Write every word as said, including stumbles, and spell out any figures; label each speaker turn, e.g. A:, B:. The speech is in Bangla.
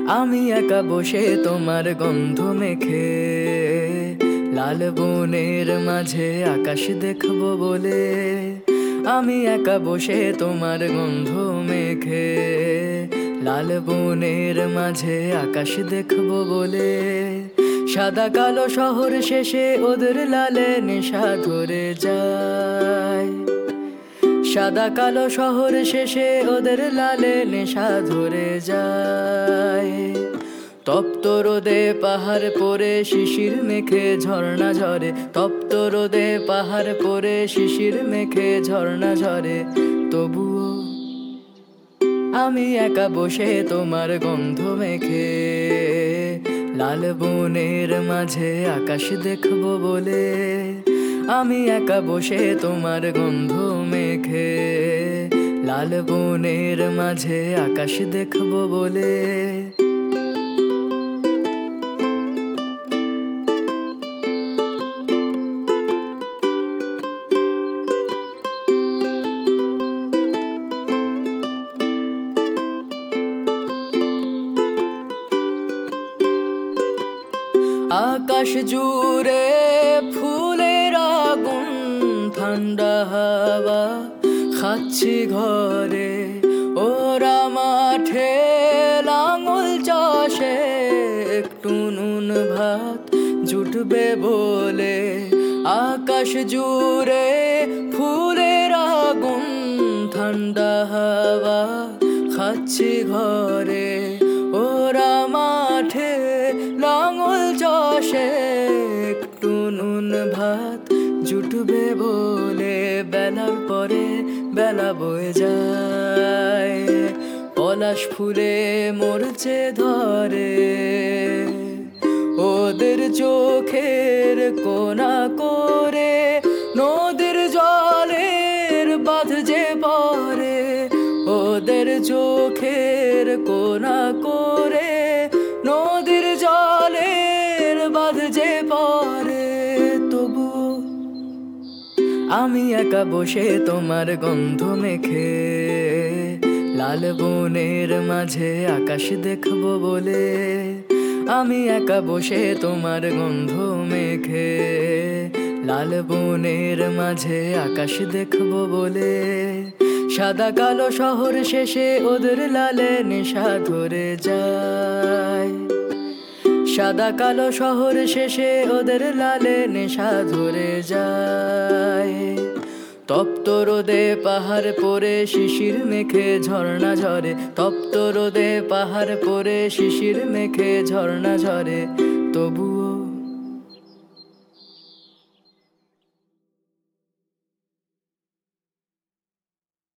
A: আমি একা বসে তোমার গন্ধ মেখে লাল বনের মাঝে আকাশ দেখব বলে। আমি একা বসে তোমার গন্ধ মেখে লাল বনের মাঝে আকাশ দেখব বলে। সাদা কালো শহর শেষে ওদের লালে নেশা ধরে যায়। সাদা কালো শহর শেষে ওদের লালে নেশা ধরে যায়। তপ্ত রোদে পাহাড় পরে শিশির মেখে ঝর্ণা ঝরে। তপ্ত রোদে পাহাড় পরে শিশির মেখে ঝর্ণা ঝরে। তবুও আমি একা বসে তোমার গন্ধ মেখে লাল বনের মাঝে আকাশ দেখব বলে। আমি একা বসে তোমার গন্ধ মেখে লাল বনের মাঝে আকাশ দেখব বলে। আকাশ জুড়ে ফুলের আগুন, ঠান্ডা হাওয়া খাচ্ছি ঘরে। ওরা মাঠে লাঙল চাষে একটু নুন ভাত জুটবে বলে। আকাশ জুড়ে ফুলের আগুন, ঠান্ডা হাওয়া খাচ্ছি ঘরে। ওরা মাঠে লাঙল চাষে একটু নুন ভাত জুটবে বলে। বেলার পরে বেলা বয়ে যায়, পলাশ ফুলে মরচে ধরে। ওদের চোখের কোনা করে নদীর জলের বাঁধ যে পরে। ওদের চোখের কোনা করে নদীর জলের বাঁধ যে পরে। তবু আমি একা বসে তোমার গন্ধ মেখে লাল বনের মাঝে আকাশ দেখব বলে। আমি একা বসে তোমার গন্ধ মেখে লাল বনের মাঝে আকাশ দেখব বলে। সাদা কালো শহর শেষে ওদের লালে নেশা ধরে যায়। সাদা কালো শহর শেষে ওদের লালে নেশা ধরে যায়। তপ্ত রোদে পাহাড় পরে শিশির মেখে ঝর্ণা ঝরে। তপ্ত রোদে পাহাড় পরে শিশির মেখে ঝর্ণা ঝরে। তবুও